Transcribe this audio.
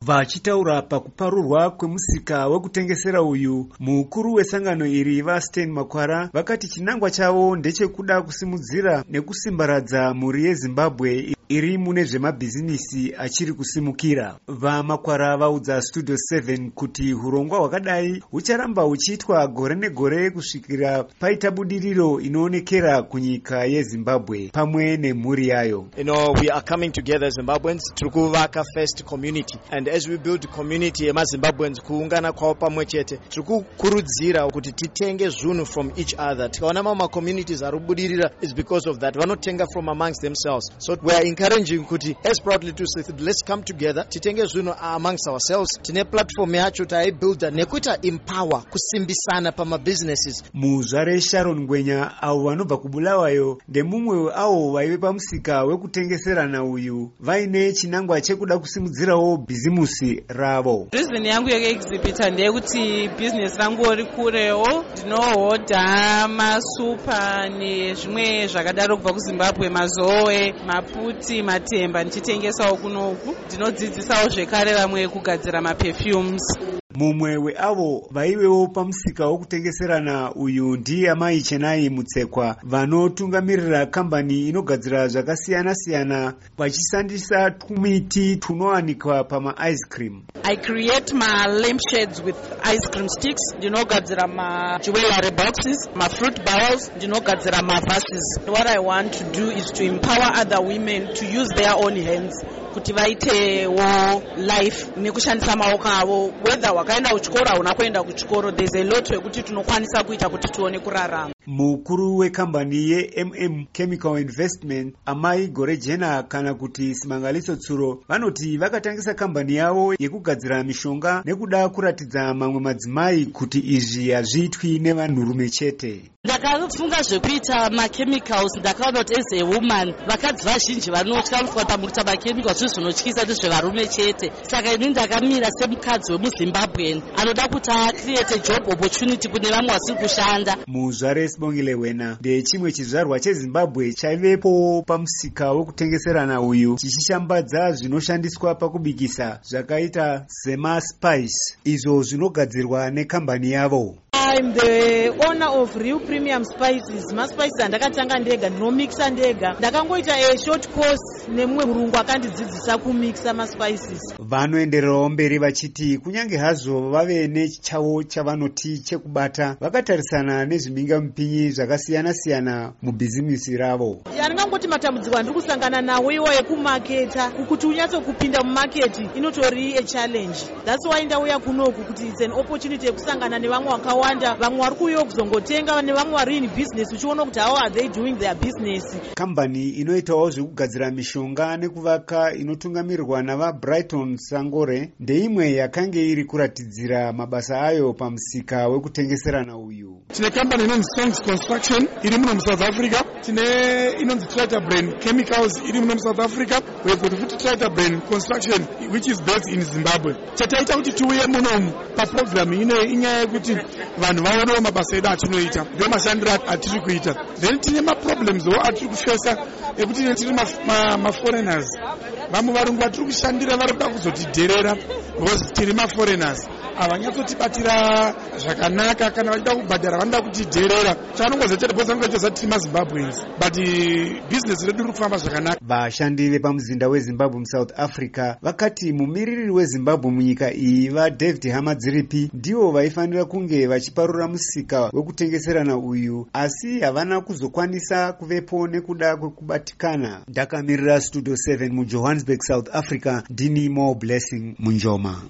Vachitaura pakuparurwa kwemusika wekutengesera uyu, mukuru wesangano iri vaStan Makwara vakati chinangwa chavo ndechekuda kusimudzira nekusimbaradza mhuri yeZimbabwe iri mune zvemabhizinisi achiri kusimukira. VaMakwara vaudza Studio 7 kuti hurongwa hwakadai hucharamba huchiitwa gore negore kusvikira paita budiriro inoonekera kunyika yeZimbabwe pamwe nemhuri yayo. We are coming together Zimbabweans to kuvaka first community, and as we build community emaZimbabweans kuungana kwao pamwe chete tiri kukurudzira kuti titenge zvinhu from each other. Tikaona mamwe communities ari kubudirira is because of that. Vanotenga from amongst themselves. So we are encouraging kuti as proudly to say let's come together titenge zvinhu amongst ourselves. Tine platform yacho taibuilda nekuita empower kusimbisana pamabusinesses. Muzvare Sharon Ngwenya avo vanobva kuBulawayo ndemumwe avo vaive pamusika wekutengeserana uyu vaine chinangwa chekuda kusimudzirawo bhizimusi ravo. Reason yangu yekuexhibita ndeyekuti business rangu rikurewo, ndinohodha masupa nezvimwe zvakadaro kubva kuZimbabwe, mazoe, maputi, matemba ndichitengesawo kunoku. Ndinodzidzisawo zvekare vamwe kugadzira maperfumes. Mumwe weavo vaivewo pamusika wokutengeserana uyu ndiye Amai Chenai Mutsekwa vanotungamirira kambani inogadzira zvakasiyana-siyana vachishandisa twumiti tunowanikwa pama-ice cream. I create my lampshades with ice cream sticks, ndinogadzira ma-jewelry boxes, ma-fruit bowls, ndinogadzira ma-vases. What I want to do is to empower other women to use their own hands kuti vaitewo life nekushandisa maoko avo, whether wakaenda kuchikoro hauna kuenda kuchikoro, there's a lot wekuti tunokwanisa kuita kuti tuone kurarama. Mukuru wekambani ye Chemical Investment Amai Gorejena kana kuti Simangaliso Tsuro vanoti vakatangisa kambani yavo yekugadzira mishonga nekuda kuratidza mamwe madzimai kuti izvi hazviitwi nevanhurume chete. Ndakafunga zvekuita ma-chemicals, ndakaona kuti as a woman vakadzi vazhinji vanotya kuti ma-chemicals zvinotyisa ndezvevarume chete. Saka ini ndakamira semukadzi wemuZimbabwean anoda kuti create job opportunity kune vamwe vasiri kushanda. Muzvare Sibongile Wena ndechimwe chizvarwa cheZimbabwe chaivepo pamusika wekutengeserana uyu chichishambadza zvinoshandiswa pakubikisa zvakaita sema-spice izvo zvinogadzirwa nekambani yavo. I'm the owner of Real Premium Spices. Ma-spices andakatanga ndega, ndinomixa ndega. Ndakangoita a short course nemumwe murungu akandidzidzisa kumixa ma-spices. Vanoendererawo mberi vachiti kunyange hazvo vave nechavo chavanoti chekubata, vakatarisana nezviminga mupinyi zvakasiyana-siyana mubhizimisi ravo. Ndingangoti matambudziko andiri kusangana nawo iwo ekumaketa, kuti unyatso kupinda mumaketi inotori a challenge. That's why ndauya kunoku kuti it's an opportunity yekusangana nevamwe vakawanda, vamwe vari kuuya kuzongotenga nevamwe vari in business uchiona kuti how are they doing their business. Kambani inoitawo zvekugadzira mishonga nekuvaka inotungamirirwa navaBrighton Sangore ndeimwe yakange iri kuratidzira mabasa ayo pamusika wekutengeserana uyu. Tine kambani inonzi Songs Construction iri muno muSouth Africa, tine inonzi Trader Brand Chemicals iri muno muSouth Africa, we've got futi Trader Brand Construction which is based in Zimbabwe. Chataita kuti tiuye munomu paprogram ine inyaya yekuti vanhu vaonewo mabasa edu atinoita ndemashandiro atiri kuita. Then tine maproblems wo atiri kufesa ekuti tiri maforeigners, vamwe varungu vatiri kushandira vari kuda kuzotidherera because tiri maforeigners havanyatsotibatira zvakanaka, kana vachida kubhadhara vanoda kutidherera. Chanongozochera because vanongacheza tiri maZimbabweans but business redu riri kufamba zvakanaka. Vashandi vepamuzinda weZimbabwe muSouth Africa vakati mumiriri weZimbabwe munyika iyi vaDavid Hamadziripi ndivo vaifanira kunge vachiparura musika wekutengeserana uyu, asi havana kuzokwanisa kuvepo nekuda kwekubatikana. Ndakamirira Studio 7 muJohannesburg, South Africa, ndini More Blessing Munjoma.